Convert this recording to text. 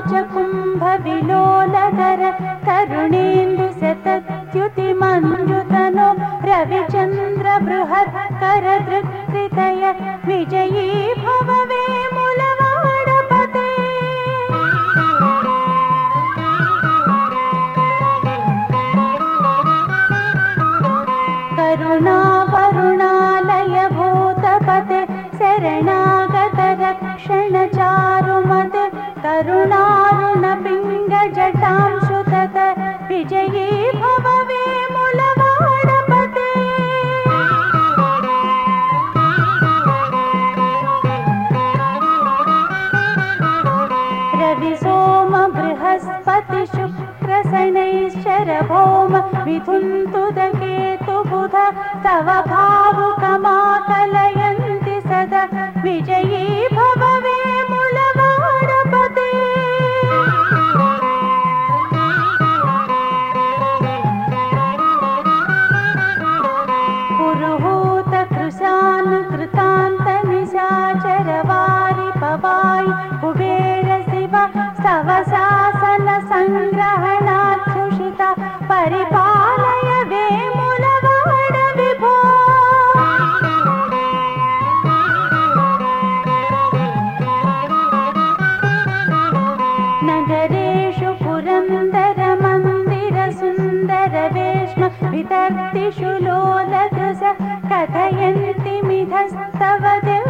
कुम्भविलोलधर करुणेन्दु शतद्युतिमञ्जुतनो रविचन्द्र बृहत्कर दृक्कृतय विजयी भव वेमुलवाडपते करुणावरुणालय भूतपते शरणागत रक्षण चारुमते करुणारुण पिंग जटांशुतत विजयी भव वेमुलवाडपते रवि सोम बृहस्पति शुक्र शनैश्चर भौम मिथुन्तुद केतु बुध तव भावुकमाकलयन्ति सदा विजयी भव वेमुलवाडपते पुरुहूत कृशानुकृतान्त निशाचर वारि पवायि कुबेर शिव स्तव शासन संग्रहणाच्युषिता परिपालय वेमुलवाड विभो नगरेषु पुरन्दर मन्दिर सुन्दर वेश्म वितर्तिषु लोलकृश कथयन्ति मिथस्तव